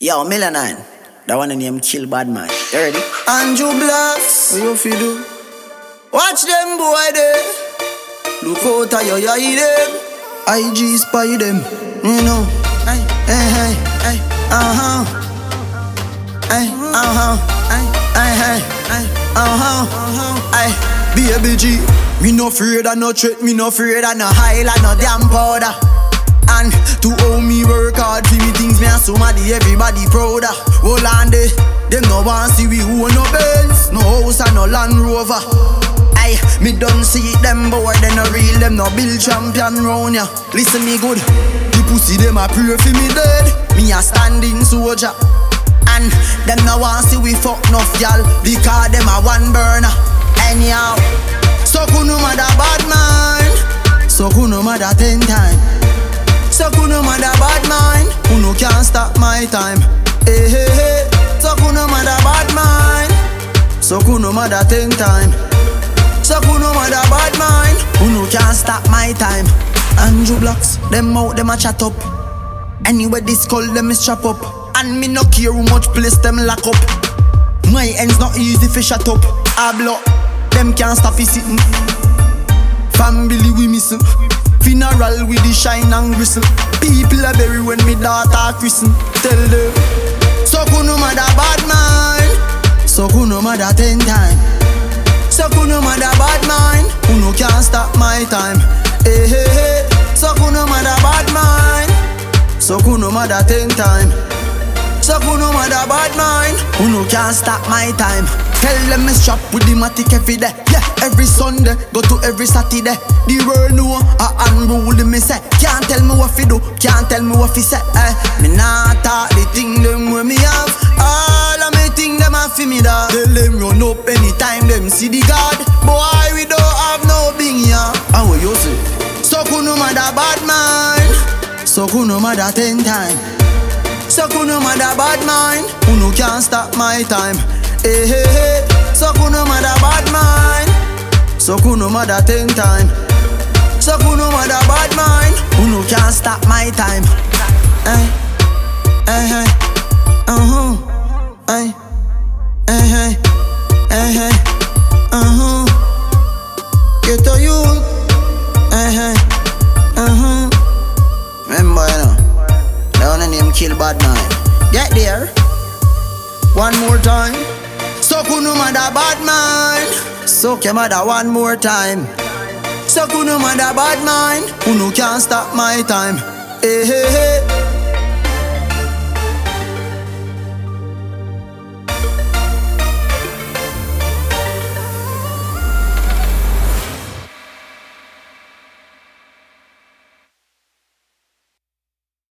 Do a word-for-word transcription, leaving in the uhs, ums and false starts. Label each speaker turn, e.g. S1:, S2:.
S1: Yo, Melanine, that one name Kill Bad Man. You ready?
S2: Andrew Blacks, what you feel do? Watch them boy there. Look out how you eye them. I G spy them, you know. Hey, hey, hey, hey, uh-huh. Hey, uh-huh. Hey, hey, hey, uh-huh. Hey, baby G, me no afraid of no threat, me no afraid of no highlight, no damn powder. And to how me work hard for me things, me and somebody, everybody prouder. Hold on there, them no want see we own no Benz, no house and no Land Rover. Aye, me done see them boy, they no real, them no build champion round ya. Listen me good, the pussy them a pray for me dead, me a standing soldier. And them no want see we fuck enough y'all, because them a one burner. Anyhow, so kuno mother bad man, so kuno mother ten time. So kuno mother bad mind, uno can't stop my time. Hey, hey, hey. So kuno mother bad mind, so kuno mother ten time. So kuno mother bad mind, uno can't stop my time. Andrew Blacks, them out, them a chat up. Anyway this call them is chop up. And me no care how much place them lock up. My ends not easy fi shut up. I block, them can't stop it sitting. Family we missing. Funeral with the shine and whistle. People are bury when me daughter christen. Tell them, so kuno mother bad man, so kuno mother ten time. So kuno mother bad mind, uno can't stop my time. Hey, hey, hey. So kuno mother bad mind, so kuno mother ten time. So kuno mother bad mind, uno can't stop my time. Tell them me strap with the matic every day. Yeah, every Sunday, go to every Saturday. The world know I unrule me say. Can't tell me what fi do, can't tell me what fi say. Eh, me nah talk the thing them where me have. All of me thing them a fi me da. Tell them run up anytime them see the God. Boy we don't have no bing ya. And what you say? So kuno mother bad man, so kuno mother ten time. So kuno mother bad mind, uno can't stop my time. Hey, hey, hey. So kuno mother bad mind, so kuno mother ten time. So kuno mother bad mind, uno can't stop my time. Hey, hey, hey, uh-huh. Hey, hey, hey, hey, hey, uh-huh. Get to you. Hey, hey, uh-huh. Remember you know, that one name Kill Bad Man. Get there. One more time. So kuno mother bad man, so ke mother one more time. So kuno mother bad man, uno can't stop my time. Hey, hey, hey.